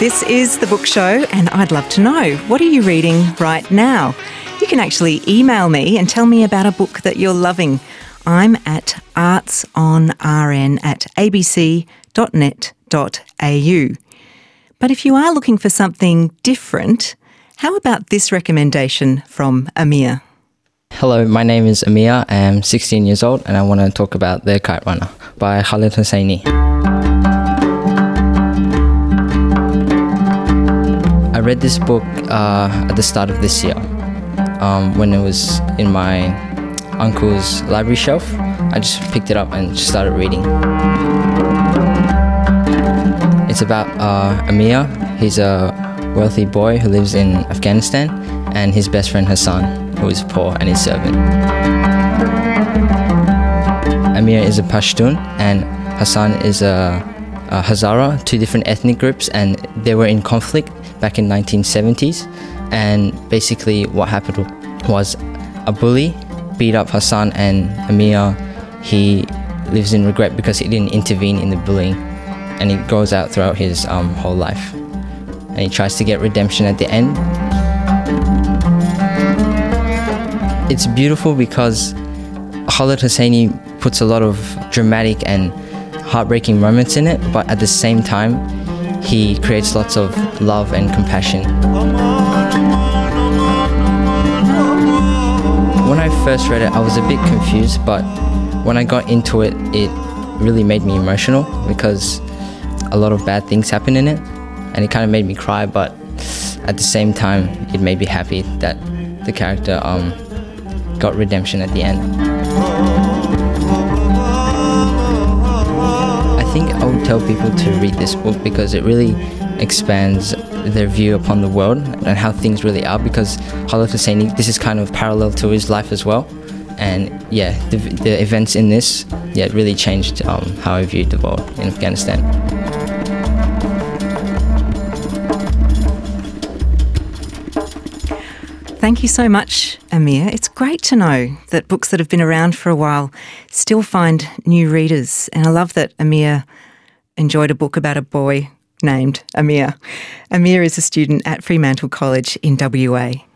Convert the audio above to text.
This is The Book Show, and I'd love to know, what are you reading right now? You can actually email me and tell me about a book that you're loving. I'm at artsonrn@abc.net.au. But if you are looking for something different, how about this recommendation from Amir? Hello, my name is Amir. I'm 16 years old and I want to talk about The Kite Runner by Khaled Hosseini. I read this book at the start of this year when it was in my uncle's library shelf. I just picked it up and just started reading. It's about Amir. He's a wealthy boy who lives in Afghanistan, and his best friend Hassan, who is poor and his servant. Amir is a Pashtun and Hassan is a Hazara, two different ethnic groups, and they were in conflict back in 1970s. And basically what happened was a bully beat up Hassan, and Amir, he lives in regret because he didn't intervene in the bullying, and it goes out throughout his whole life. And he tries to get redemption at the end. It's beautiful because Khaled Hosseini puts a lot of dramatic and heartbreaking moments in it, but at the same time, he creates lots of love and compassion. When I first read it, I was a bit confused, but when I got into it, it really made me emotional because a lot of bad things happen in it, and it kind of made me cry, but at the same time, it made me happy that the character got redemption at the end. I think I would tell people to read this book because it really expands their view upon the world and how things really are, because Khaled Hosseini, this is kind of parallel to his life as well. And yeah, the events in this, it really changed how I viewed the world in Afghanistan. Thank you so much, Amir. It's great to know that books that have been around for a while still find new readers. And I love that Amir enjoyed a book about a boy named Amir. Amir is a student at Fremantle College in WA.